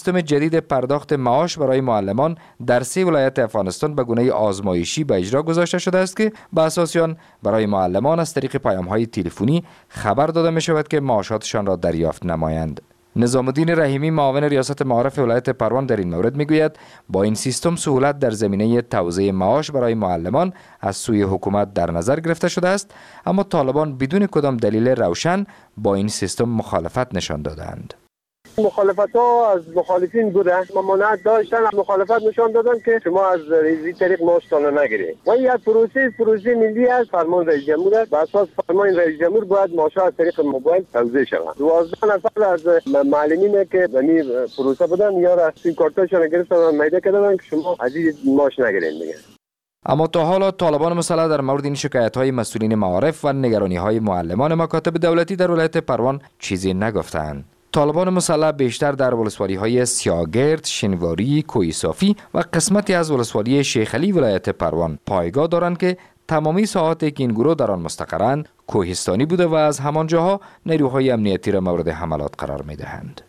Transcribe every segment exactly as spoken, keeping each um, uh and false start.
سیستم جدید پرداخت معاش برای معلمان در سه ولایت افغانستان به گونه آزمایشی به اجرا گذاشته شده است که به اساس آن برای معلمان از طریق پیام‌های تلفنی خبر داده می شود که معاشاتشان را دریافت نمایند. نظام الدین رحیمی معاون ریاست معارف ولایت پروان در این مورد میگوید با این سیستم سهولت در زمینه توزیع معاش برای معلمان از سوی حکومت در نظر گرفته شده است، اما طالبان بدون کدام دلیل روشن با این سیستم مخالفت نشان دادند. مخالفت ها از مخالفین بوده، ممانعت داشتن، مخالفت نشان دادن که شما از این طریق معاشتان نگیرید و این یک پروسه پروسه ملی است. فرمان رئیس جمهور است، بر اساس فرمان رئیس جمهور باید معاشات از طریق موبایل توزیع شود. دوازده نفر از معلمین که بنی پروسه بودن یا را سیم کارتشون گرفتن و میده کردن که شما از این معاش نگیرید میگن. اما تا حالا طالبان مسلح در مورد این شکایت‌های مسئولین معارف و نگرانی‌های معلمان مکاتب دولتی در ولایت پروان چیزی نگفتند. طالبان مسلح بیشتر در ولسوالی‌های سیاگرد، شنواری، کوهی‌صافی و قسمتی از ولسوالی شیخ علی ولایت پروان پایگاه دارند که تمامی ساعاتی که این گروه در آن مستقرند کوهستانی بوده و از همان جاها نیروهای امنیتی را مورد حملات قرار می‌دهند.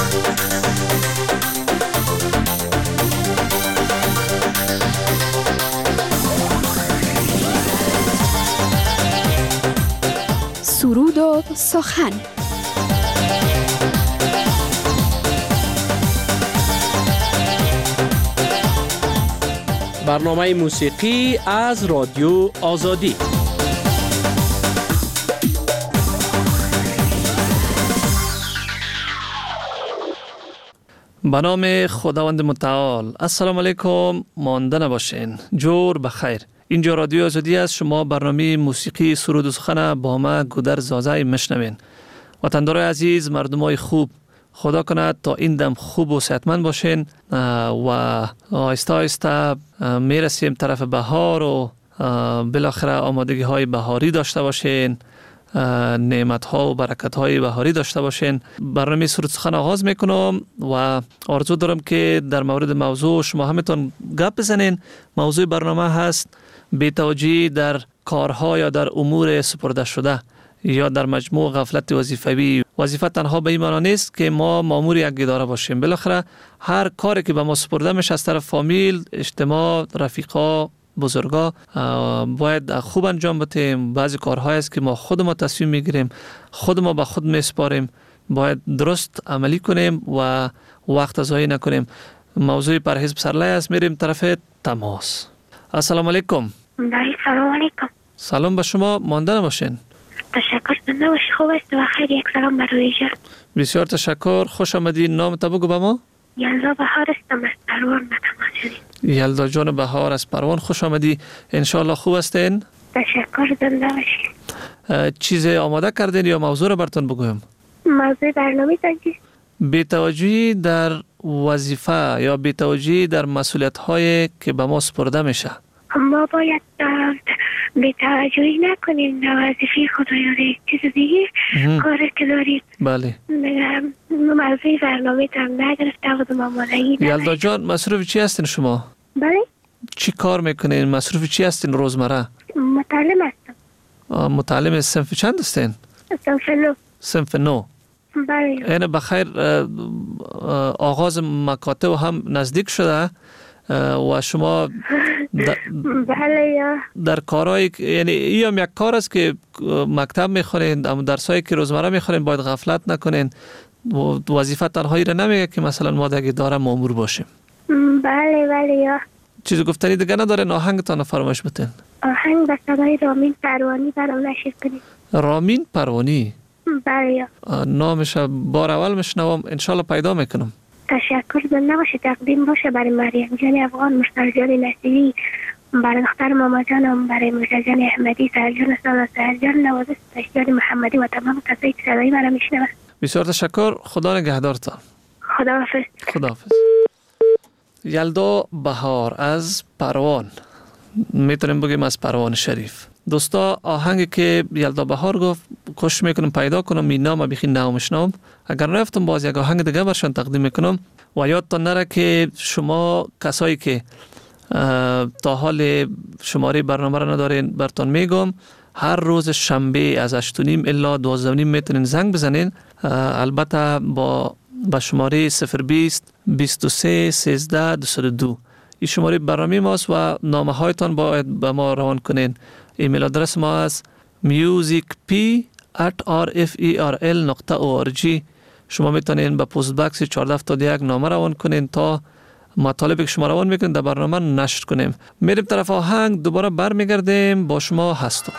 سرود و سخن. برنامه موسیقی از رادیو آزادی. به نام خداوند متعال. السلام علیکم، مانده نباشین، جور بخیر. اینجا رادیو آزادی است. شما برنامه موسیقی سرود و سخن با ما گودر زازای میشنوین. وطندارای عزیز، مردمای خوب، خدا کند تا این دم خوب و صحتمند باشین و آهسته آهسته میرسیم طرف بهار و بالاخره آمادگی های بهاری داشته باشین، نعمت ها و برکت های بهاری داشته باشین. برنامه سرود سخن آغاز میکنم و آرزو دارم که در مورد موضوع شما همتون گپ بزنین. موضوع برنامه هست بی‌توجهی در کارها یا در امور سپرده شده یا در مجموع غفلت وظیفوی. وظیفه تنها به این معنی نیست که ما مامور یک اداره باشیم. بالاخره هر کاری که به ما سپرده میشه از طرف فامیل، اجتماع، رفیقا، بزرگا باید خوب انجام بدیم. بعضی کارهایی است که ما خود ما تصمیم میگیریم، خود ما به خود میسپاریم، باید درست عملی کنیم و وقت ضایع نکنیم. موضوع پرهیز پسرلی است. میریم طرف تماس. السلام علیکم. سلام علیکم. سلام به شما، مانده نباشین. تشکر. زنده باشی، خوب است و خیر. یک سلام برای جا. بسیار تشکر. خوش آمدید. نام تا بگو به ما. یلدا بهار هستم، از پروان به تماس شدید. یلدا جان بهار از پروان، خوش آمدی. انشالله خوب هستین. تشکر. زنده باشی. چیز آماده کردین یا موضوع رو براتون بگویم؟ موضوع برنامه تنجی. بی‌توجهی در وظیفه یا بی‌توجهی در مسئولیت هایی که به ما سپرده میشه. ما باید بی‌توجهی نکنیم در وظیفه خدا یا یک چیز دیگه کاری که دارید. بله. موضوع برنامه تم نگرفته بودم آمادگی. یلدا جان، مصروف چی هستین شما؟ بله. چی کار میکنین؟ مصروف چی هستین روزمره؟ متعلم هستم. متعلم صنف چند هستین؟ صنف نو. صنف نو. بله. اینه بخیر. آغاز مکاتب هم نزدیک شده و شما در, بله یا در کارهای، یعنی این هم یک کار است که مکتب میخونین، اما درسایی که روزمره میخونین باید غفلت نکنین. وظیفه تنهایی را نمیگه که مثلا ما در اداره مامور باشیم. بله بله یا چیز گفتنی دیگه ندارین؟ آهنگتان فرمایش بتین. آهنگ به صدای رامین پروانی برام نشید کنید. رامین پروانی؟ بله یا نامش بار اول میشنوم، انشالله پیدا میکنم. تشکر. زنده باشه. تقدیم باشه برای مریم جان افغان، مشتاق جان نصیری، برای دختر ماما جانم، برای مرزا جان احمدی، سرجان سالا، سرجان نوازش، تشجان محمدی و تمام کسایی که صدای مرا میشنوند. بسیار تشکر. خدا نگهدارتان. خداحافظ. خداحافظ. یلدا بهار از پروان، میتونیم بگیم از پروان شریف. دوستا، آهنگی که یلدا بهار گفت کوشش میکنم پیدا کنم، این نام بیخی نامشنام. اگر نرفتم باز یک آهنگ دیگه برشان تقدیم میکنم. و یادتان نره که شما کسایی که تا حال شماره برنامه را ندارین، برتان میگم هر روز شنبه از هشت و نیم الا دوازده و نیم میتونین زنگ بزنین. البته با به شماره صفر بیست بیست و سه سیزده دویست و دو. این شماره برنامه ماست و نامه هایتان باید به ما روان کنین. ایمیل آدرس ما است musicp at r f e r l نقطه org. شما میتونین به پست باکس چهارده هفتاد و یک نامه روان کنین تا مطالبی که شما روان میکنین در برنامه نشر کنیم. میریم طرف آهنگ، دوباره برمیگردیم، با شما هستم.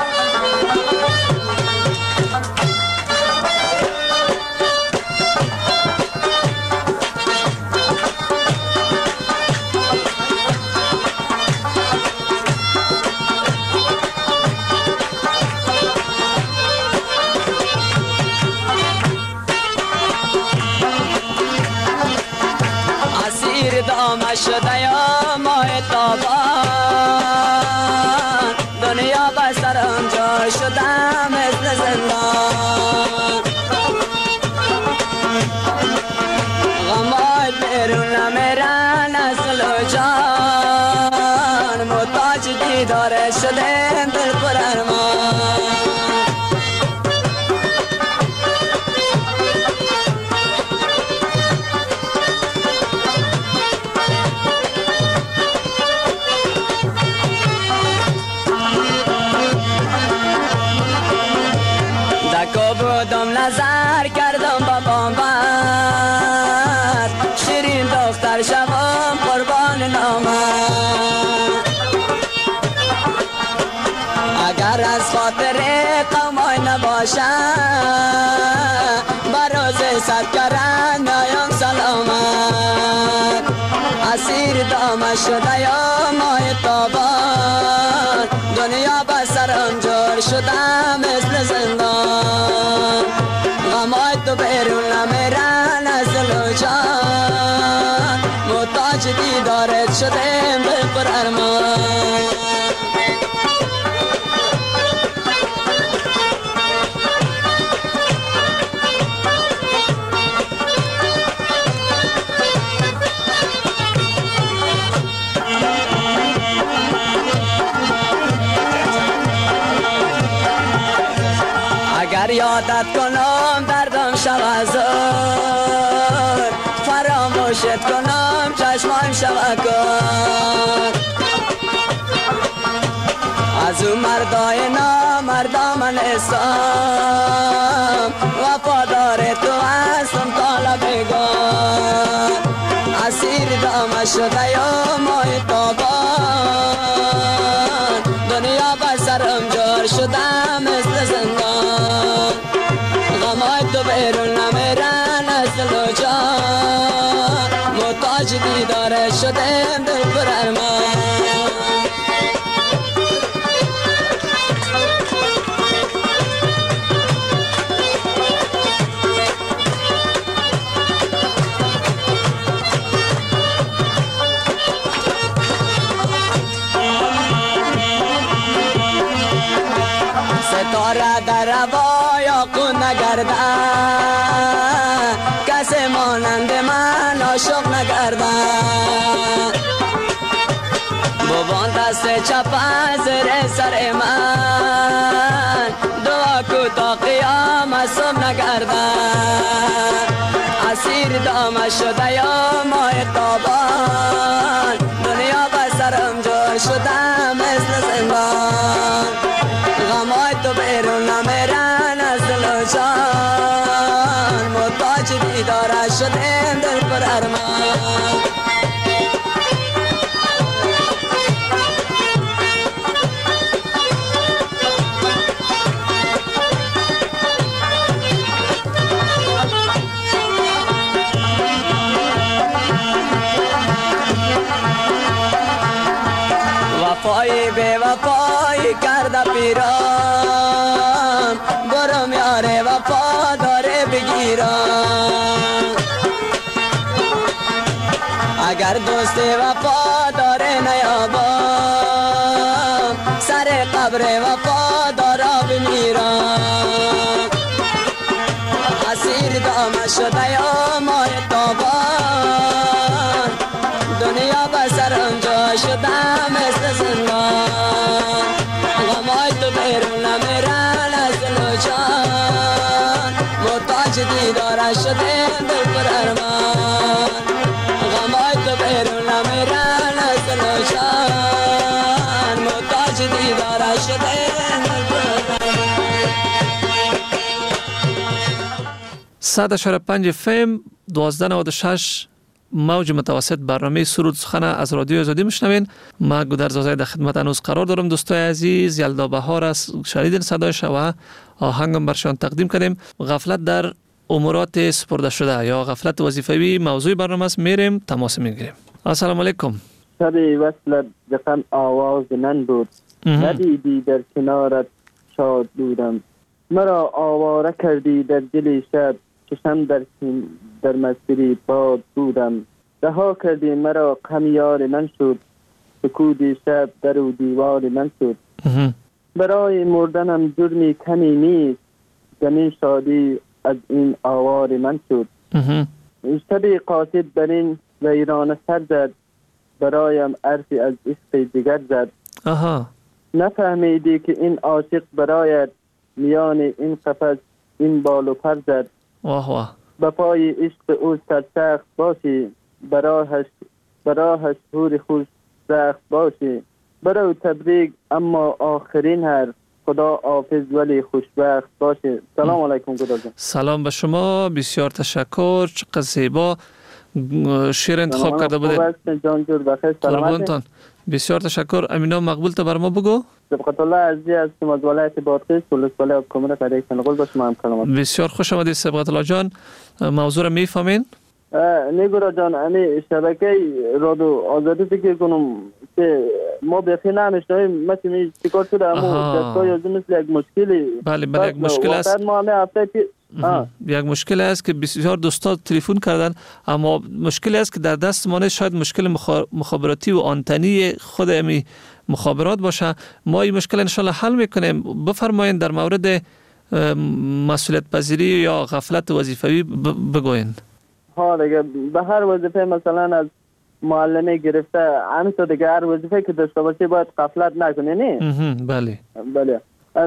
شده یا ماه تابان، دنیا به سرم جای شده مثل زندان. غمای بیرون نمیرن از دل و جان، محتاج دیداره شده دل پر ارمان. نظر کردم با بامبر، شیرین دختر شوم قربان نامت. اگر از خاطر قومای نباشم، بروز صد کرن میام سلامت. اسیر دامه شده یا ماه تابان، دنیا به سرم جور شده مثل زندان. غمای تو بیرون نمیرن از دل و جان، محتاج دیدارت شدیم به پر ارمان. اگر یادت کنم دردم شود زور، فراموشت کنم چشمایم شود کن. از اون مردای نامردا من استم، وفادار تو هستم تا لبگان. اسیر دامه شده یا ماه تابان، دنیا به سرم جور شده مثل زندان. غمای تو بیرون نمیرن از دل و جان، محتاج دیداره شدیم دل پر ارمان. ستاره در هوا یا خون نگردن، کسی مانند من عاشق نگردن. بابان دست چپ زیر سر من، دعا کو تا قیامت صبح نگردن. اسیر دامه شده یا ماه تابان، دنیا به سرم جور شده مثل زندان. غمای تو بیرون نمیرن از دل و جان، محتاج دیداره شدیم دل پر ارمان. وفای بے وفای کرده پیران، برم یاره وفا داره بگیران. اگر دوست وفا داره نیابم، سر قبر وفا داره بمیران. اسیر دامه شده یا ماه تابان، دنیا به سرم جا شده مثل زندان. غمای تو بیرون نمیرن از دل و جان، محتاج دیداره شده دل پر صد و پنج اف ام دوازده نود و شش موج متوسط برنامه سرود سخن از رادیو آزادی میشنوین. ما گودر زازای در خدمت هنوز قرار دارم. دوستای عزیز، یلدا بهار است، شنیدین صدایش و آهنگم برشان تقدیم کردیم. غفلت در امورات سپرده شده یا غفلت وظیفوی موضوع برنامه است. میریم تماس میگیریم. السلام علیکم. شبی وصلت زخم آواز من بود، ندیدی در کنارت شاد بودم. مرا آواره کردی در دل شب، چشم در در مسیری باد بودم. رها کردی مرا غم یار من شد، سکوت شب در و دیوار من شد. برای مردنم جرمی کمی نیست، زمین شادی از این آوار من شد. شبی قاصد بر این ویرانه سر زد، برایم عرفی از عشق دیگر زد. آها. نفهمیدی که این عاشق برایت، میان این قفس این بال و پر زد. واه واه. به پای عشق او سرسخت باشی، براهش براهش حور خوش سخت باشی. برو تبریک اما آخرین هر، خدا حافظ ولی خوشبخت باشه. سلام علیکم گودر جان. سلام به شما، بسیار تشکر. چقدر زیبا شعر انتخاب کرده بودید. جان جور بخیر. قربانتان. بسیار تشکر. امینا مقبول تا بر ما بگو. سبقت الله عزیز هستم از ولایت بادغیس، ولسوالی کمر قریه سنغول. با شما هم کلمات. بسیار خوش آمدید سبقت الله جان. موضوع را میفهمین؟ نیگورا جان، امی شبکه رادیو آزادی فکر کنم که ما بخی نمیشنویم، مثل می چیکار شده امو دستگاه یازده مثل یک مشکلی. بله بله یک مشکل است. ما همه هفته پی... یک مشکل است که بسیار دوستا تلفن کردن، اما مشکلی است که در دست ما شاید مشکل مخابراتی و آنتنی خود امی مخابرات باشه. ما این مشکل ان شاء الله حل میکنیم. بفرمایید در مورد مسئولیت پذیری یا غفلت وظیفوی بگوین. ها دیگه به هر وظیفه مثلا از معلمی گرفته همینطور دیگه هر وظیفه که داشته باشه باید غفلت نکنه. نه بله بله.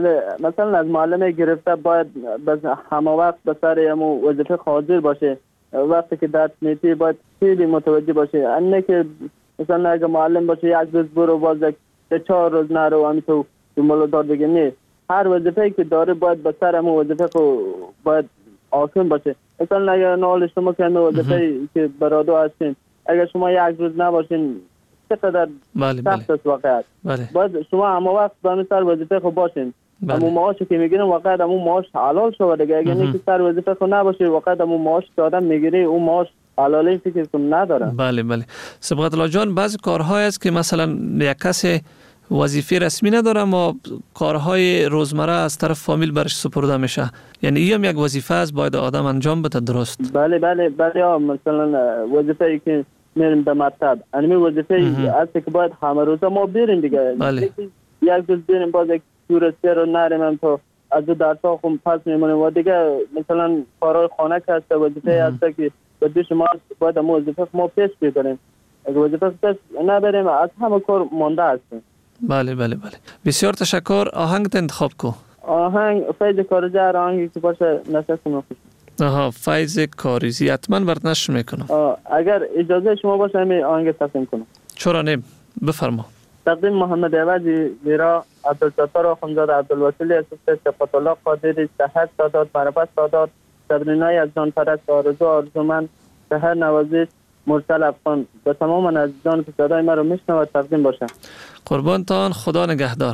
مثلا از معلمی گرفته باید بس همه وقت به سر همون وظیفه حاضر باشه. وقتی که درس میتی باید خیلی متوجه باشه. انه که مثلا اگه معلم باشه یک روز برو باز یک چهار روز نرو همینطور دنبال دار دیگه. نه، هر وظیفه که داره باید به سر همون وظیفه باید آسان باشه. مثلا اگر نال شما که همه وظیفه که برادو هستین، اگر شما یک روز نباشین چقدر سخت است واقعا. باید شما همه وقت به سر وظیفه خود باشین. همون معاشی که میگیرین واقعا همون معاش حلال شود دیگه. اگر نه که سر وظیفه خود نباشه واقعا همون معاش که آدم میگیره اون معاش حلالی فکر کنم نداره. بله بله. سبقت الله جان، بعضی کارهای است که مثلا یک کسی وظیفه رسمی نداره ما کارهای روزمره از طرف فامیل برش سپرده میشه، یعنی این هم یک وظیفه است باید آدم انجام بده. درست؟ بله بله بله. مثلا وظیفه ای که میریم به مکتب، همین وظیفه است که باید همه روزا ما بریم دیگه. بله. یک روز بریم باز یک دور سه رو نریم تا از دو درسا خون پس میمونیم و دیگه مثلا کارهای خانه که هست وظیفه است که باید شما باید هم وظیفه ما پیش ببریم. اگه وظیفه پیش نبریم از همه کار مانده هستیم. بله بله بله. بسیار تشکر. آهنگ انتخاب کو. آهنگ فیض کاریزی هر آهنگی که باشه نشست میکنم. آها، فیض کاریزی حتما برات نشر میکنم. اگر اجازه شما باشه می آهنگ تقدیم کنم. چرا نه؟ بفرما. تقدیم محمد عوضی، میرا عبدالستار آخوندزاده، عبدالوسیلی اسوسه، صفت الله قادری، سحر سادات، معرفت سادات، صبرینای از جان پرست، آرزو آرزومند، سحر نوازش، مرسل افغان. به تمام عزیزان که صدای ما رو میشنوند تقدیم باشه. قربانتان. خدا نگهدار.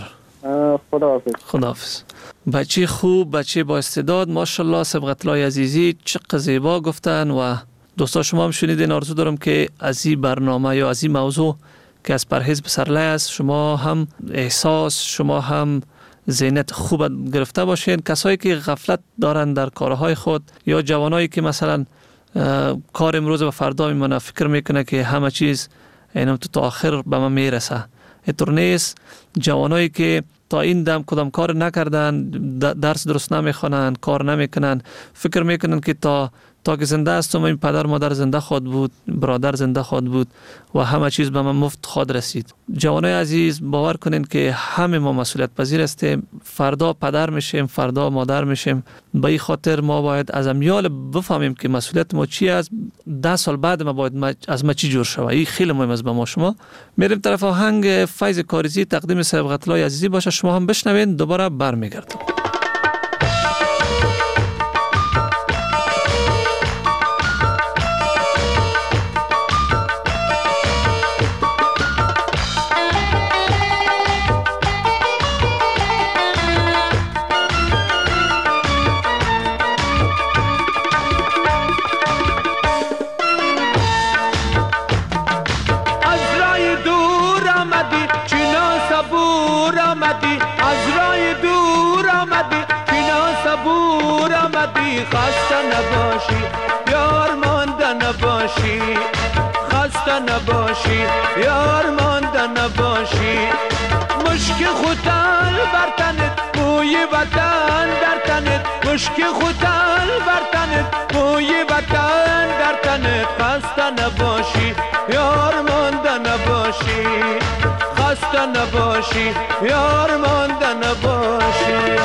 خدا حافظ. خدا حافظ. بچه خوب، بچه با استعداد، ماشاءالله. سبقت الله عزیزی چقدر زیبا گفتن و دوستا شما هم شنیدین. آرزو دارم که از این برنامه یا از این موضوع که از پرهیز به سرلای است شما هم احساس، شما هم ذهنیت خوب گرفته باشین. کسایی که غفلت دارن در کارهای خود یا جوانایی که مثلا کار امروز و فردا میمونه، فکر میکنه که همه چیز اینم تو تا آخر به من میرسه. اینطور نیست. جوانایی که تا این دم کدام کار نکردن، درس درست نمیخوانن، کار نمیکنن، فکر میکنن که تا تا که زنده هستم این پدر مادر زنده خواهد بود، برادر زنده خواهد بود و همه چیز به من مفت خواهد رسید. جوانای عزیز باور کنین که همه ما مسئولیت پذیر هستیم. فردا پدر میشیم، فردا مادر میشیم. به این خاطر ما باید از امیال بفهمیم که مسئولیت ما چی است. ده سال بعد ما باید از ما چی جور شود. این خیلی مهم است به ما. شما میریم طرف آهنگ فیض کاریزی تقدیم سبقت الله عزیزی باشه. شما هم بشنوین. دوباره برمیگردم. خسته نباشی یار مانده نباشی خسته نباشی یار مانده نباشی مشک خوتل بر تنت بوی وطن در تنت مشک خوتل بر تنت بوی وطن در تنت خسته نباشی یار مانده نباشی خسته نباشی یار مانده نباشی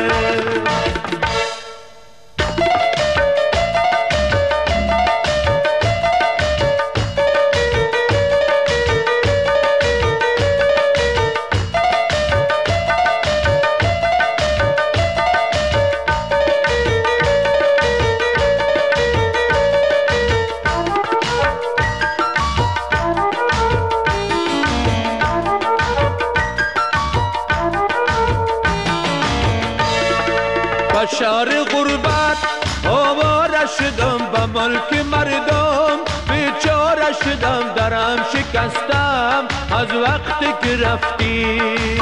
شهر غربت آواره شدم به ملک مردم بیچاره شدم درم شکستم از وقتی که رفتی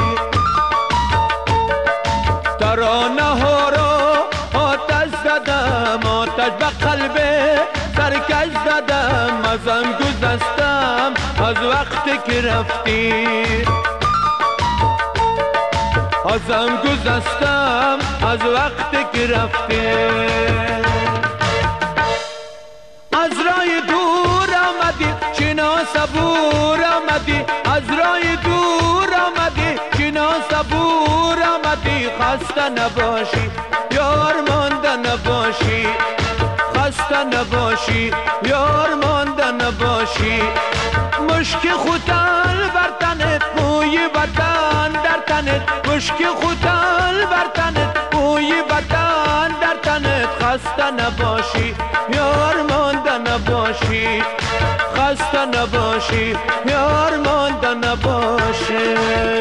ترانه ها را آتش زدم آتش به قلب سرکش زدم ازم گذشتم از وقتی که رفتی ازم گذشتم از وقتی که رفتی از رای دور آمدی چنا صبور آمدی از رای دور آمدی چنا صبور آمدی خسته نباشی یار مانده نباشی خسته نباشی یار مانده نباشی مشک خوتل بر تنت بوی وطن در تنت مشک خوتل بر تنت بوی وطن در تنت خسته نباشی یار مانده نباشی خسته نباشی یار مانده نباشی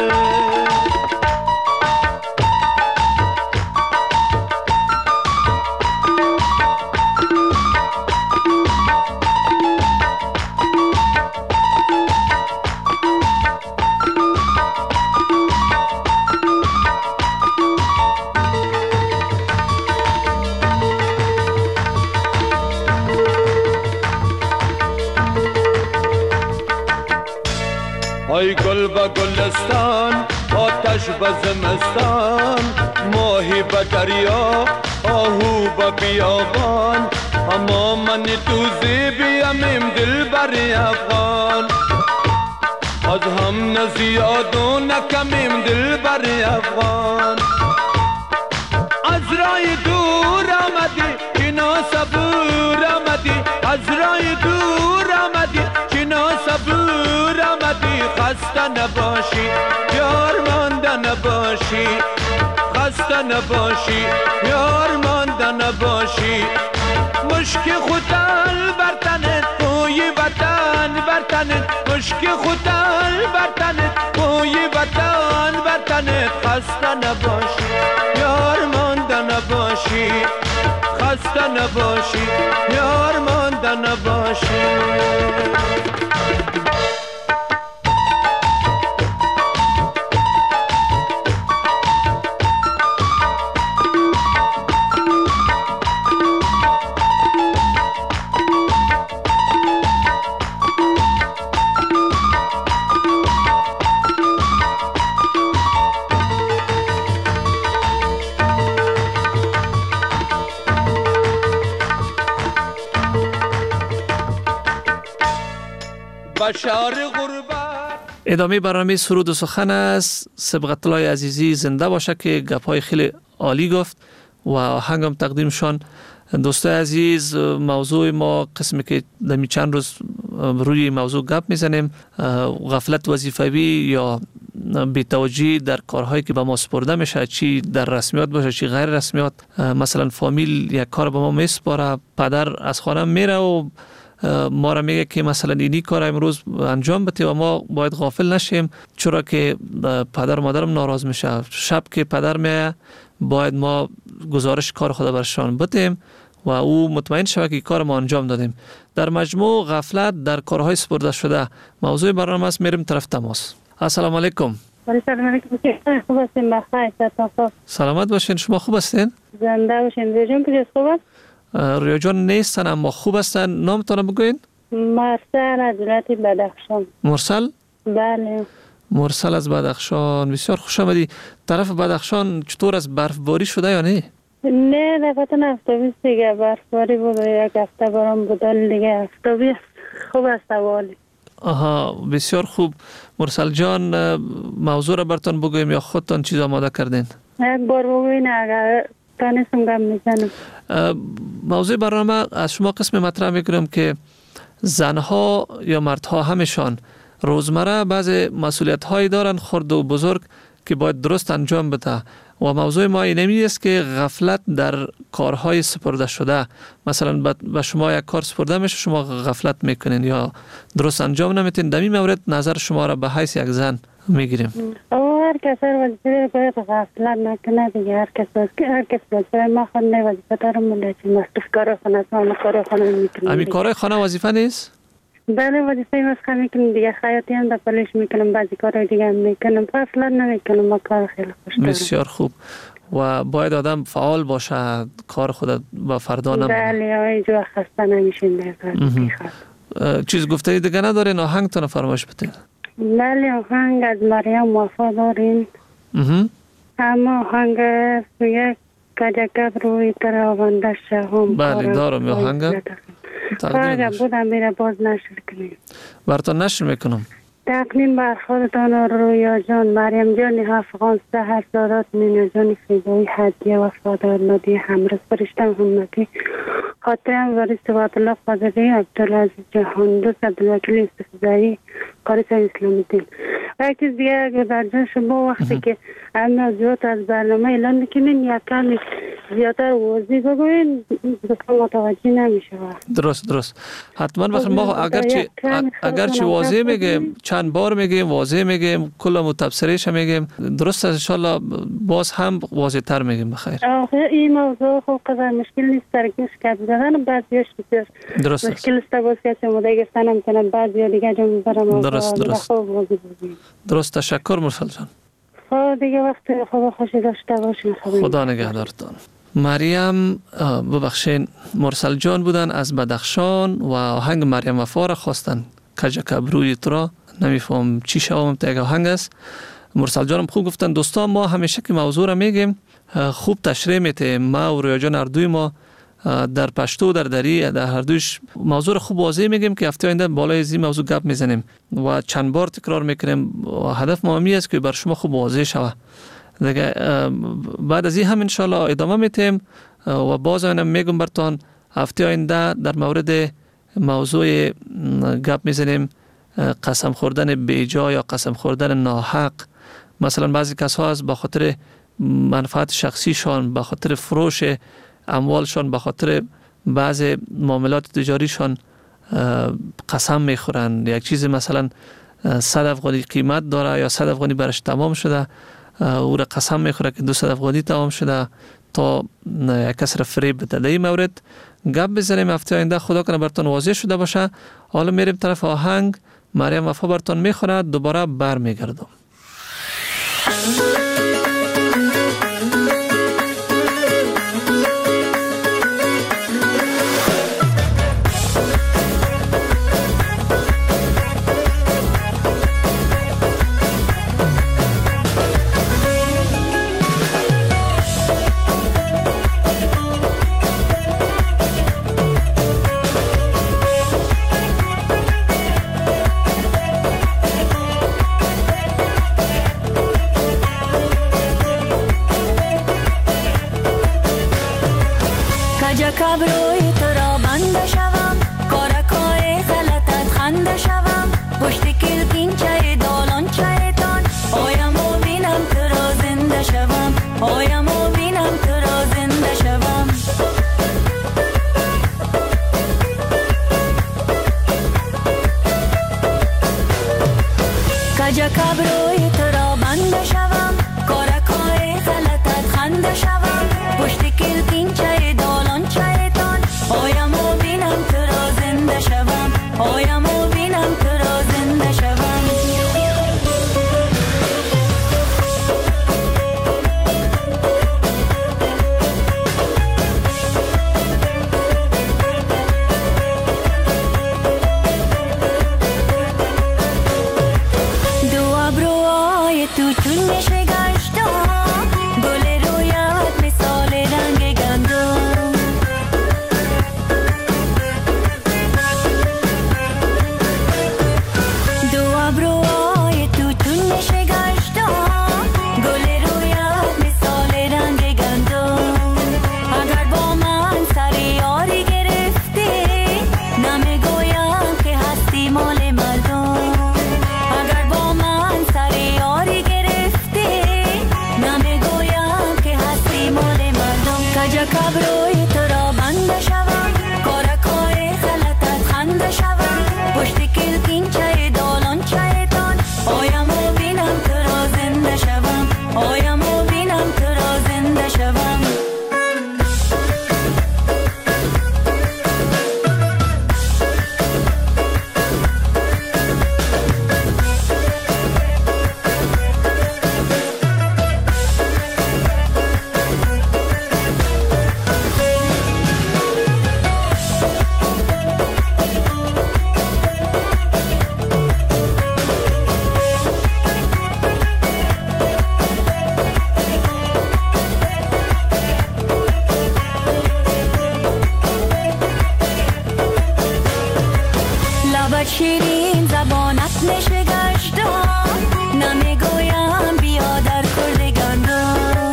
ای گل به گلستان آتش به زمستان ماهی به دریا آهو به بیابان اما من تو زیبیم دل بر افغان از هم نزیاد و نکمیم دل بر افغان از رای دور آمدی چنا صبور آمدی از رای دور آمدی چنا صبور آمدی خسته نباشی یار مانده نباشی خسته نباشی یار مانده نباشی مشک خوتل بر تنت بوی وطن بر تنت مشک خوتل بر تنت بوی وطن بر تنت خسته نباشی یار مانده نباشی خسته نباشی یار مانده نباشی ادامه برنامه سرود و سخن است. سبقت الله عزیزی زنده باشه که گپ‌های خیلی عالی گفت و هنگام تقدیمشان. دوستای عزیز، موضوع ما قسمی که دمی چند روز روی موضوع گپ میزنیم، غفلت وظیفوی یا بی‌توجهی در کارهایی که به ما سپرده میشه، چی در رسمیات باشه چی غیر رسمیات. مثلا فامیل یک کار به ما میسپاره، پدر از خانه میره و ما را میگه که مثلا اینی کار امروز انجام بده و ما باید غافل نشیم، چرا که پدر و مادرم ناراض میشه. شب که پدر میه باید ما گزارش کار خود برشان بدیم و او مطمئن شود که کار ما انجام دادیم. در مجموع غفلت در کارهای سپرده شده موضوع برنامه است. میریم طرف تماس. السلام علیکم. سلام علیکم. خوب هستین؟ بخیر. سلامت باشین. شما خوب هستین؟ زنده باشین. رژیم کجاست؟ خوب است؟ رویا جان نیستن اما خوب هستن. نامتان بگوین؟ مرسل از ولایت بدخشان. مرسل؟ بله. مرسل از بدخشان، بسیار خوش آمدی. طرف بدخشان چطور از برفباری شده یا نه؟ نه دفتر افتابیس دیگه برفباری بود و یک هفته برام بودن دیگه. افتابیس خوب است والی. آها بسیار خوب. مرسل جان موضوع را برتان بگویم یا خودتان چیز آماده کردین؟ یک بار بگوین اگر تانستم گم میزنم. موضوع برنامه از شما قسم مطرح میکنم که زنها یا مردها همشان روزمره بعض مسئولیت هایی دارن خرد و بزرگ که باید درست انجام بده و موضوع ما اینمی است که غفلت در کارهای سپرده شده، مثلا به شما یک کار سپرده میشه شما غفلت میکنین یا درست انجام نمیتین. در این مورد نظر شما را به حیث یک زن میگیریم. او هر کس هر وظیفه باید غفلت نکنه دیگه. هر کس هر کس وظیفه ما خود نه وظیفه دارم مونده چی مصرف کار خانه ما کار خانه میکنیم. امی کارهای خانه وظیفه نیست؟ بله وظیفه مسخره میکنم دیگه. خیاطی هم در پلیش میکنم، بعضی کارهای دیگه هم میکنم. غفلت نمیکنم. ما کار خیلی خوش دارم. بسیار خوب. و باید آدم فعال باشه، کار خود با فردا نمونه. بله اینجا خسته نمیشین دیگه. چیز گفته دیگه ندارین؟ آهنگتون فرمایش بدین. بله آهنگ از مریم وفا دارین. اما آهنگ میگه کجکب روی تراونده شهم. بله دارم یا آهنگ. اگر بودم میره باز نشر کنیم. براتون نشر میکنم. تقدیم بر خودتان رویا جان، مریم جان افغان، سحر زادات مینا جان فیضایی، هدیه وفادار ندی همرس فرشتم همتی، خاطرم وارث وعد الله قادری، عبدالعزیز جهان دوست، عبدالوکیل استفزایی، قاری اسلامی دین. و یک چیز دیگه در جان شما وقتی که اما زیاد از برنامه اعلان میکنین یک کمی زیادتر واضح بگوین دوستان متوجه نمیشه. درست درست حتما. بخیر ما اگرچه اگرچه واضح میگیم چند بار میگیم واضح میگیم کلا متبصریش میگیم درست ان شاء الله باز هم واضح تر میگیم. بخیر آخه این موضوع خب قدر مشکل نیست ترکیش کرد زدن بعضیش بسیار درست مشکل است باز که مده گفتن نمیتونم بعضی دیگه جون برام درست درست درست تشکر مرسل جان. خب دیگه وقت خوب خوشی داشته باشین. خدا نگهدارتان. مریم ببخشین مرسل جان بودن از بدخشان و آهنگ مریم وفا را خواستن. کجکب روی تو را نمیفهم چی شوام تا یک آهنگ است. مرسل جانم خوب گفتن. دوستان ما همیشه که موضوع را میگیم خوب تشریح میتیم. ما و رویا جان هر دوی ما در پشتو در دری در هر دویش موضوع خوب واضح میگیم که هفته آینده بالای از این موضوع گپ میزنیم و چند بار تکرار میکنیم. هدف ما همی است که بر شما خوب واضح شود دیگه. بعد از این هم انشالله ادامه میتیم و باز اینم میگم برتان هفته آینده در مورد موضوع گپ میزنیم قسم خوردن بیجا یا قسم خوردن ناحق. مثلا بعضی کس ها از با خاطر منفعت شخصیشان، با خاطر فروش اموالشان، با خاطر بعض معاملات تجاریشان قسم میخورن. یک چیز مثلا صد افغانی قیمت داره یا صد افغانی برش تمام شده او را قسم میخوره که دویست افغانی تمام شده تا یک کس را فریب بده. در این مورد گپ بزنیم هفته آینده خدا کنه براتون واضح شده باشه. حالا میریم طرف آهنگ مریم وفا براتون میخوره دوباره بر میگردم. کب روی تو را بنده شوم کارکای غلطت خنده شوم پشت کلکین چای دالان چایتان آیم و بینم تو را زنده شوم آیم و بینم تو را زنده شوم کجا کب روی تو را بنده شوم کارکای غلطت خنده شوم پشت کلکین چای دالان چایتان آیم و بینم تو را زنده شوم آیم و بینم تو را زنده شوم لبت شیرین زبانت نشگشتان نمیگویم بیا در کردگاندان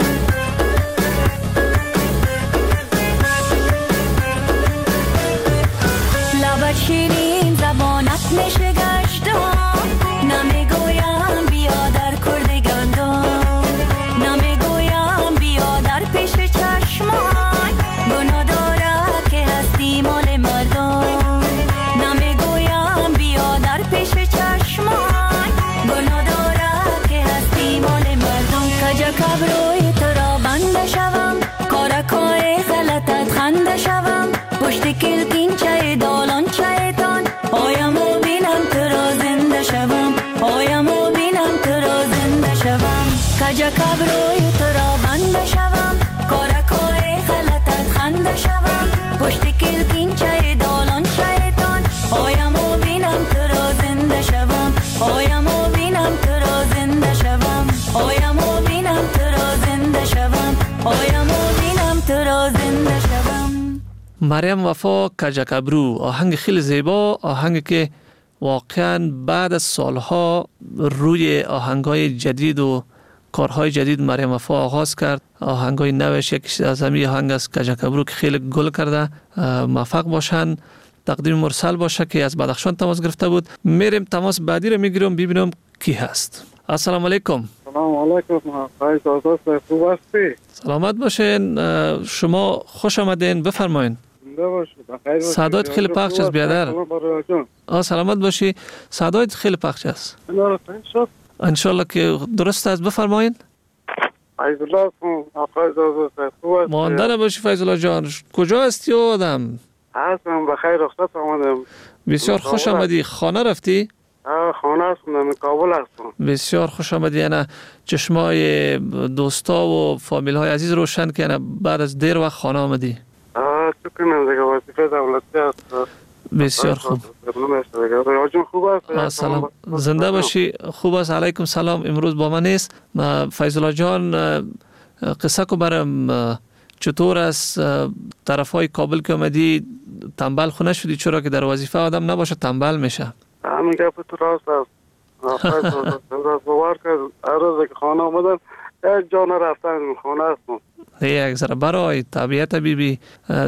لبت شیرین زبانت نشگشتان نمیگویم بیا در کردگاندان نمیگویم بیا در پیش چشمان گناه داره که هستی مال مردان نمیگویم بیا در پیش چشمان گناه داره که هستی مال مردان کجا کبروی تو را بنده شوم کارکای غلطت خنده شوم پشت کلکین چه دالان چهتان آیم و بینم تو را زنده شوم آیم و بینم تو را زنده شوم کجا کبروی تو را بنده شوم کارکای غلطت خنده شوم پشت کلکین چه دالان چهتان آیم و بینم تو را زنده شوم آیم و بینم تو را زنده شوم آیم و بینم تو را زنده شوم آیم و بینم تو را زنده شوم. مریم وفا کجکبرو، آهنگ خیلی زیبا، آهنگی که واقعا بعد از سالها روی آهنگای جدید و کارهای جدید مریم وفا آغاز کرد. آهنگای نوش یکیش از همین آهنگ است کجکبرو که خیلی گل کرده. موفق باشن. تقدیم مرسل باشه که از بدخشان تماس گرفته بود. میریم تماس بعدی رو میگیرم ببینم کی هست. السلام علیکم. سلام علیکم. فایز آزاد خوب هستی؟ سلامت باشین. شما خوش آمدین. بفرمایین. صدایت خیلی پخش است بیادر. آه سلامت باشی. صدایت خیلی پخش است. انشالله که درست است. بفرمایین. فایز الله فایز آزاد خوب است. مانده نباشی فایز الله جان. کجا هستی آدم؟ هستم بخیر رخصت آمدم. بسیار خوش آمدی. خانه رفتی؟ آه خانه هستم. کابل هستم. بسیار خوش آمدی. یعنی چشمای دوستا و فامیل های عزیز روشن که یعنی بعد از دیر وقت خانه آمدی. آه چه کنم دیگه وظیفه دولتی است. بسیار خوب. راجون خوب است. سلام. زنده باشی. خوب است. علیکم سلام. امروز با من نیست. فیض الله جان قصه کو برام چطور است طرفای کابل که آمدی تنبل خونه شدی؟ چرا که در وظیفه آدم نباشه تنبل میشه. همین گپ تو راست است. آخه باور کرد هر روز که خانه آمدم یک جا نرفتم خانه هستم. یک ذره برای طبیعت بیبی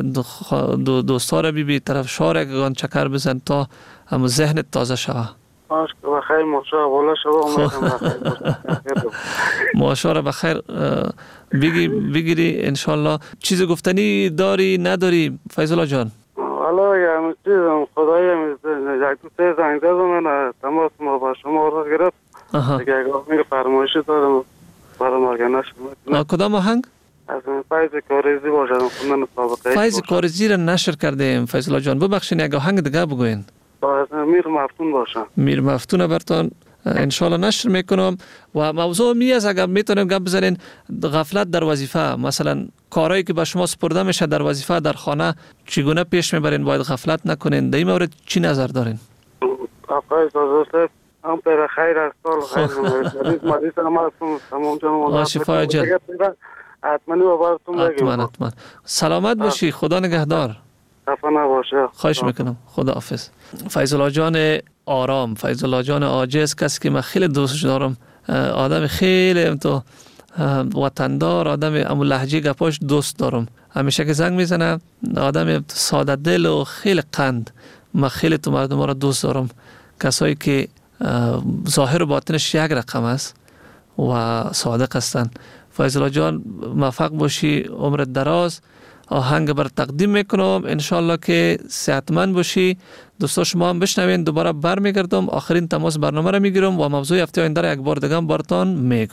دو دوستا را بیبی طرف شهر یک چکر بزن تا هم ذهنت تازه شوه. باش که بخیر ماشا والا شو اومدم بخیر. ماشا را بخیر بگی بگیری انشالله. چیز گفتنی داری نداری فیض الله جان؟ والا یه چیزم خدایی یک دو سه زنگ زدم من تماس ما با شما را گرفت. دیگه اگه فرمایشی دارم برام آگه نشد. کدام آهنگ؟ از فیض کارزی باشد. فیض کارزی را نشر کردیم فیض الله جان. ببخشین یک آهنگ دیگه بگوین. میر مفتون باشم. میر مفتون برتان انشالله نشر میکنم. و موضوع می است اگر میتونیم گپ بزنین غفلت در وظیفه، مثلا کارهایی که به شما سپرده میشه در وظیفه در خانه چگونه پیش میبرین؟ باید غفلت نکنین. در این مورد چی نظر دارین؟ آقای سازوسف هم پر خیر است. سال خیر مریض مریض هم هستم. تمام جان شفای جان. حتما و براتون بگیم. حتما حتما. سلامت باشی. خدا نگهدار. خفه نباشه. خواهش میکنم. خدا حافظ. فیض الله جان آرام، فیض الله جان عاجز، کسی که من خیلی دوستش دارم، آدم خیلی تو وطندار، آدم امو لهجه گپاش دوست دارم. همیشه که زنگ میزنه آدم ساده دل و خیلی قند. من خیلی تو مردم را دوست دارم، کسایی که ظاهر و باطنش یک رقم است و صادق هستن. فیض الله جان موفق باشی، عمرت دراز. آهنگ بر تقدیم میکنم انشالله که صحتمند باشی. دوستا شما هم بشنوین. دوباره برمیگردم آخرین تماس برنامه را میگیرم و موضوع هفته آینده را یک بار دیگه براتون میگم.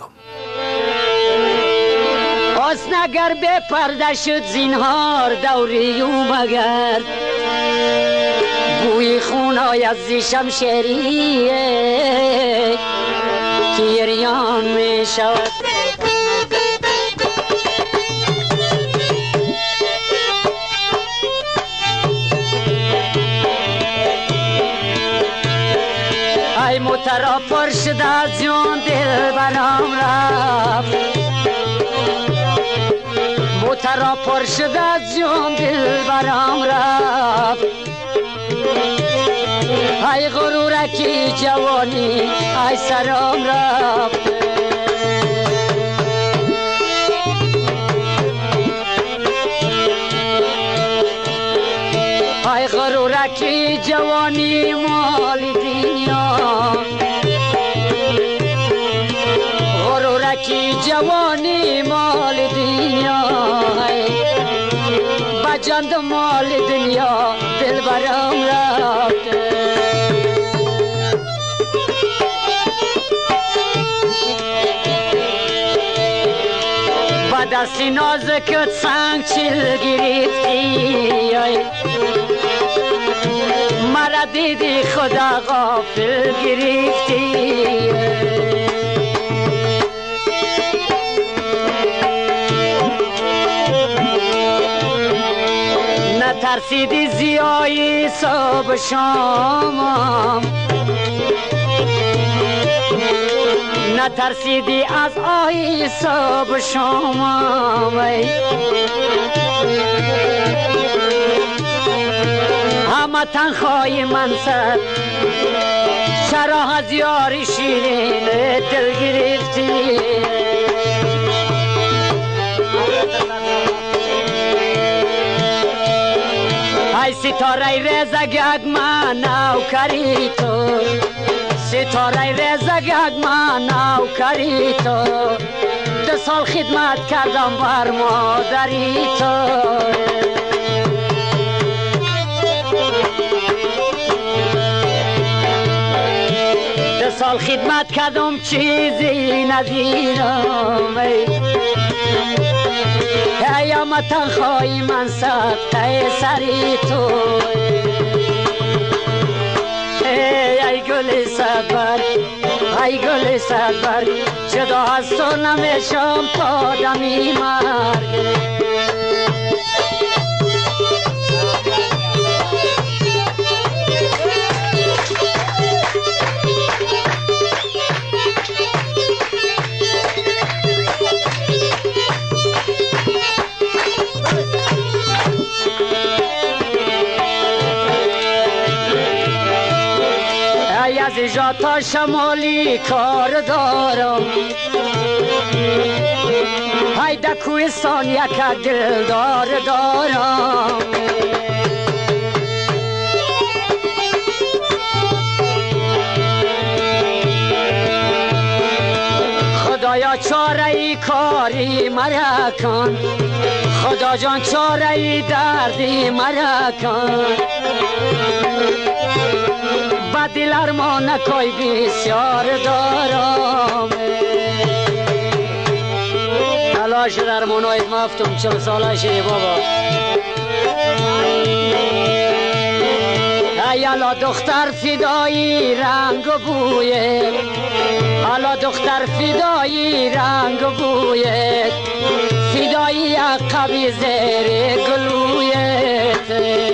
حسن اگر به پرده شد زینهار دوری و مگر بوی خونای از شمشیریه که یریان می شود. ای موترا پرشد از جون دل برام رفت، موترا پرشد از جون دل برام رفت. ای غرورکی جوانی ای سرام رفته ای غرورکی جوانی مال دنیا غرورکی جوانی مال دنیا بجند مال دنیا دل برام رفته با دستی نازکت سنگ چیل گرفتی مرا دیدی خدا غافل گرفتی نترسیدی زیایی صبح شامم نترسیدی از آی صبح شامم همه تنخوای من سر چرا از یاری شیرین دل گرفتی ای ستاره رزگگ من نوکری تو ستاره رزگگ من نوکری تو ده سال خدمت کردم بر مادری تو ده سال خدمت کردم چیزی ندیدم ایامتن خواهی من سخته سری تو ای ای گل صدبر ای گل صدبر جدا از تو نمیشم تا دمی مرگ از اینجا تا شمالی کار دارم های در کوهستان یک دلدار دارم خدایا چاره ای کاری مرا کن خدا جان چاره ای دردی مرا کن با دل ارمان کوی بسیار دارم تلاش در ارمانای مفتم چل ساله شدی بابا ایالا دختر فدایی رنگ و بویه حالا دختر فدایی رنگ و بویه فدایی عقبی زیر گلویت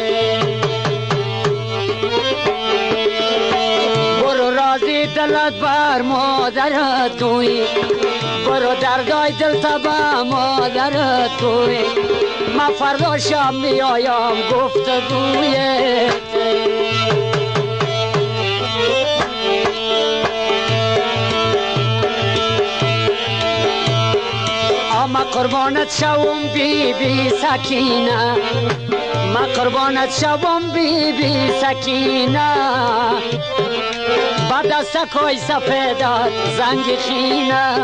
برو رازی دلت بر مادرت گوی برو دردای دل تبا مادرت گوی ما فردا شب میایم گفتگویت ما قربانت شوم بی بی سکینه ما قربانت شوم بی بی سکینه با دست کوی سفیدت زنگ خینه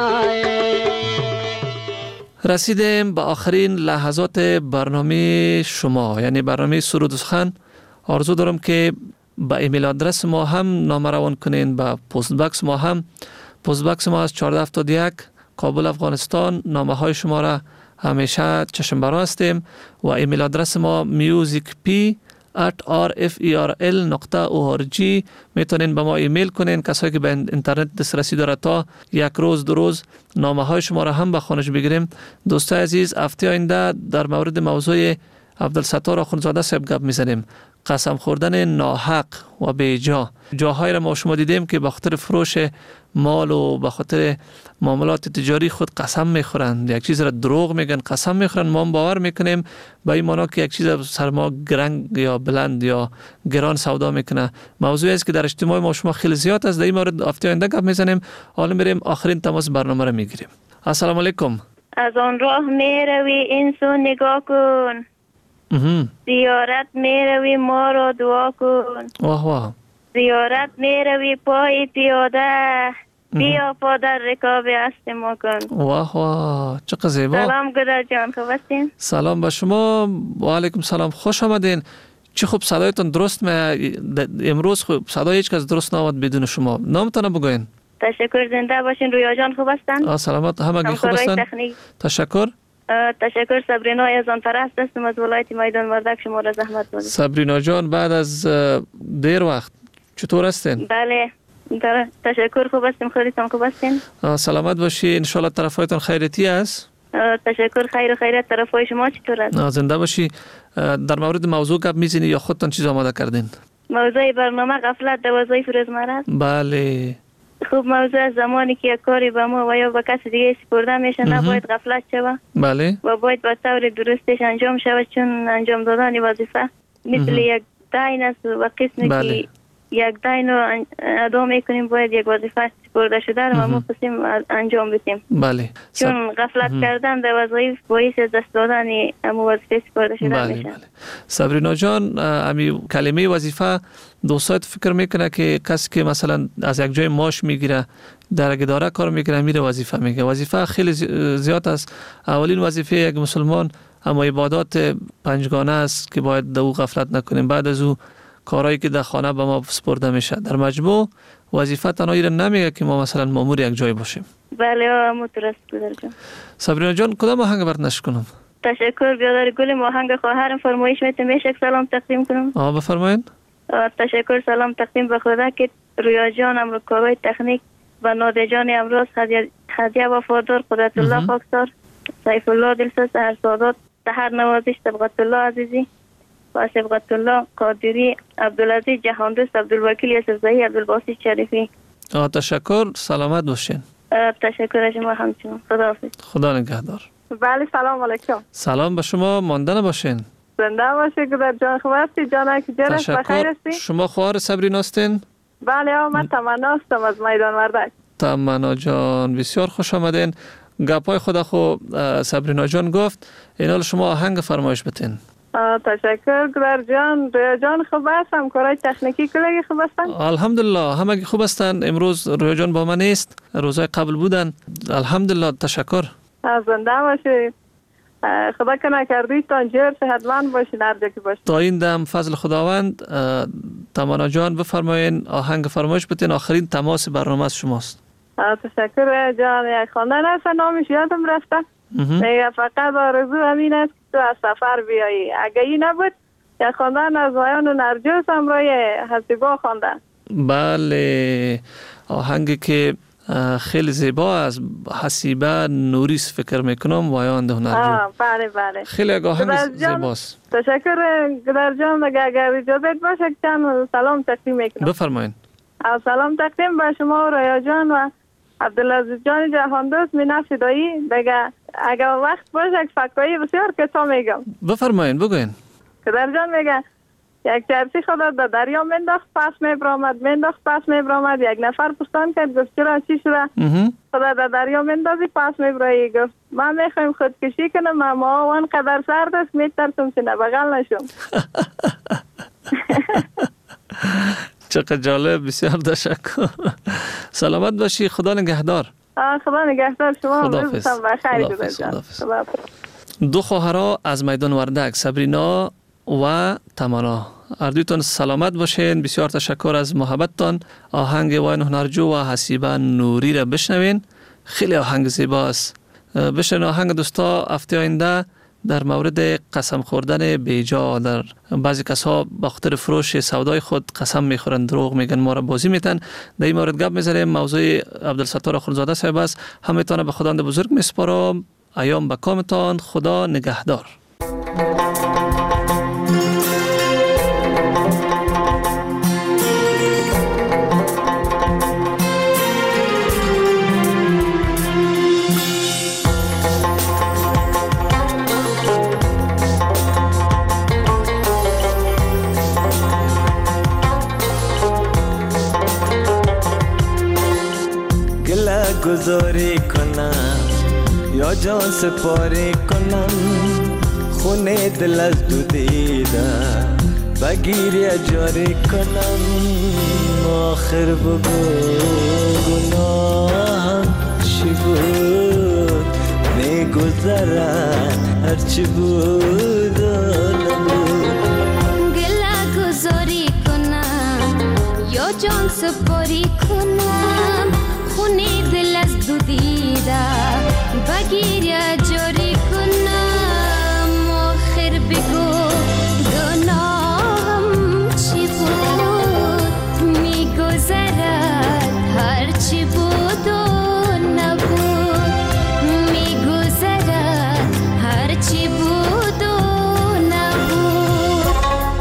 رسیدیم به آخرین لحظات برنامه شما یعنی برنامه سرود و سخن. آرزو دارم که با ایمیل آدرس ما هم نامه روان کنین، با پست باکس ما هم. پست باکس ما از چهارده هفتاد و یک کابل افغانستان. نامه های شما را همیشه چشم برا هستیم و ایمیل آدرس ما میوزیک پی ات آر اف ای آر ال نقطه او آر جی میتونین به ما ایمیل کنین. کسایی که به اینترنت دسترسی داره تا یک روز دو روز نامه های شما را هم به خوانش بگیریم. دوستای عزیز، هفته آینده در مورد موضوع عبدالستار آخوندزاده صاحب گپ میزنیم. قسم خوردن ناحق و بیجا. جاهایی را ما شما دیدیم که به خاطر فروش مال و به خاطر معاملات تجاری خود قسم میخورند، یک چیز را دروغ میگن، قسم میخورند. ما باور میکنیم به این معنا که یک چیز سر ما گرنگ یا بلند یا گران سودا میکنه. موضوعی است که در اجتماع ما شما خیلی زیاد است. در این مورد هفته آینده گپ میزنیم. حالا میریم آخرین تماس برنامه را میگیریم. السلام علیکم. از آن راه میروی این سو نگاه کن، زیارت میروی ما را دعا کن. واه واه. زیارت میروی پای پیاده، بیا پا در رکاب است ما کن. واه واه، چقدر زیبا. سلام گدر جان، خوب هستین؟ سلام به شما و علیکم سلام، خوش آمدین. چه خوب صدایتون درست می امروز خوب صدای هیچ کس درست نامد بدون شما. نامتون بگوین. تشکر، زنده باشین. رویا جان خوب هستن؟ آ سلامت، همگی خوب هستن؟ تشکر. تشکر. سبرینا از آن فرست هستم از ولایت میدان وردک، شما را زحمت بود. سبرینا جان بعد از دیر وقت چطور هستین؟ بله تشکر، خوب هستیم. خودتون خوب هستین؟ سلامت باشی. ان شاء الله طرفایتون خیریتی است؟ تشکر، خیر و خیریت. طرفای شما چطور است؟ زنده باشی. در مورد موضوع گپ میزنی یا خودتون چیز آماده کردین؟ موضوع برنامه غفلت در وظایف روزمره است. بله. خوب موضوع از زمانی که یک کاری به ما و یا به کسی دیگه سپرده میشه نباید غفلت شود. بله. و باید به طور درستش انجام شود، چون انجام دادن وظیفه مثل یک دین است و قسمی بله. که یک دین رو ادا میکنیم باید یک وظیفه سپرده شده رو ما خواستیم انجام بدیم. بله. چون غفلت مهم. کردن در وظایف باعث دست دادن امو وظیفه سپرده شده بله. میشه. بله. سبرینا جان، امی کلمه وظیفه دوستات فکر میکنه که کسی که مثلا از یک جای ماش میگیره در اداره کار میکنه میره وظیفه میگه. وظیفه خیلی زیاد است. اولین وظیفه یک مسلمان اما عبادات پنجگانه است که باید در او غفلت نکنیم. بعد از او کارهایی که در خانه به ما سپرده میشه. در مجموع وظیفه تنها ایره نمیگه که ما مثلا مامور یک جای باشیم. بله آمو درست گذر جان. سبرینا جان کدام آهنگ برات نشر کنم؟ تشکر. بیادر گل آهنگ خواهرم فرمایش میتونم میشه سلام تقدیم کنم؟ آه بفرمایید. تشکر. سلام تقدیم به خدا که رویا جان امرو کارهای تکنیک و نادر جان امروز هدیه وفادار قدرت الله خاکسار سیف الله دلسوز هر سادات سحر نوازش سبقت الله عزیزی و سبقت الله قادری عبدالعزیز جهاندوست عبدالوکیل یوسفزایی عبدالباسط شریفی. آه تشکر. سلامت باشین. تشکر از شما همچنین. خداحافظ. خدا نگهدار. بله سلام علیکم. سلام به شما، ماندن باشین. زنده باشی گدر جان. خوب هستی جانک جرش بخیر هستی؟ شما خواهر سبرینا هستین؟ بله آه من تمنا هستم از میدان وردک. تمنا جان بسیار خوش آمدین. گپای خدا خو سبرینا جان گفت. اینال شما آهنگ فرمایش بتین. تشکر گدر جان. رویا جان خوب هستم؟ کارهای تکنیکی کلگی خوب هستن؟ الحمدلله همگی خوب هستن. امروز رویا جان با من نیست، روزای قبل بودن. الحمدلله تشکر. زنده باشید. خدا که نکردی تانجر صحتمند باشین هر جا که باشین. تا این دم فضل خداوند. تمنا جان بفرمایین آهنگ فرمایش بتین. آخرین تماس برنامه از شماست. تشکر جان. یک خواندن هست نامش یادم رفته. میگه فقط آرزو همین است که تو از سفر بیایی. اگه این نبود یک خواندن از وایان و نرجس همراه حسیبا خواندن. بله آهنگی که خیلی زیبا از حسیبه نوریس فکر میکنم وایان ده هنرجو. بله بله خیلی آهنگ زیباست. تشکر گدر جان. اگر اجازه باشه چند سلام تقدیم میکنم. بفرمایید. سلام تقدیم به شما رویا جان و عبدالعزیز جان جهاندوست مینا فدایی. دیگه اگر وقت باشه فکایی بسیار کسا میگم. بفرمایید بگوین. گدر جان میگه یک چرسی خدا در دریا منداخت پس میبرامد منداخت پس میبرامد. یک نفر پستان کرد گفت چرا چی شده؟ خدا در دریا مندازی پس میبرایی. گفت من میخوایم خودکشی کنم اما وان قدر سرد است میترسم که نبغل نشم. چقدر جالب. بسیار تشکر. سلامت باشی. خدا نگهدار. خدا نگهدار شما. خداحافظ. دو خواهرها از میدان وردک سبرینا و تمنا هر دویتون سلامت باشین. بسیار تشکر از محبتتان. آهنگ وایان هنرجو و حسیبه نوری را بشنوین. خیلی آهنگ زیباست. بشنوین آهنگ دوستا. هفته آینده در مورد قسم خوردن بیجا. در بعضی کسا به خاطر فروش سودای خود قسم میخورن، دروغ میگن، ما را بازی میتن. در این مورد گپ میزنیم. موضوع عبدالستار خونزاده صاحب است. همتان به خداوند بزرگ میسپارم. ایام به کامتان. خدا نگهدار. گذاری کنم یا جان سپاری کنم، خونه دل از دو دیده بگیری جاری کنم. آخر بگو گناهم چی بود، میگذرد هرچی بود و نبود. گله گذاری کنم یا جان سپاری کنم، خونه دل از دو دیده بگیری جاری کنم. آخر بگو گناهم چی بود، میگذرد هرچی بود و نبود، میگذرد هرچی بود و نبود.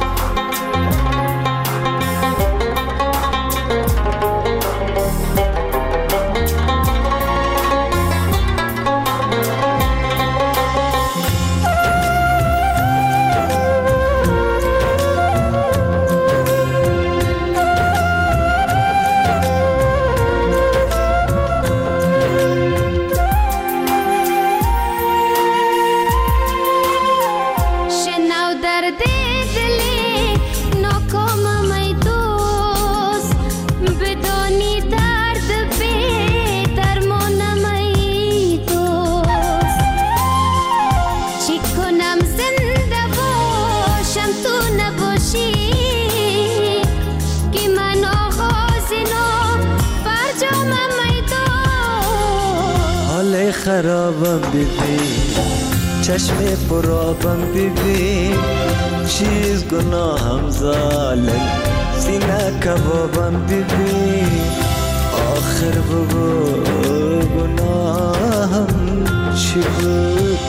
خرابم ببین، چشم پرابم ببین، چیز گناهم ظالم، سینه کبابم ببین. آخر بگو گناهم چی بود،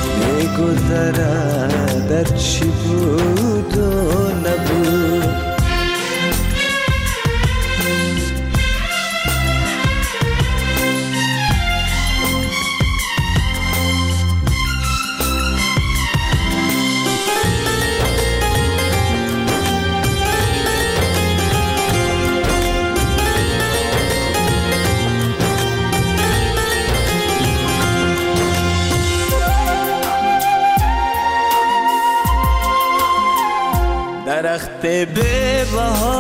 میگذرد در چی بود و نبود. درخت بے بها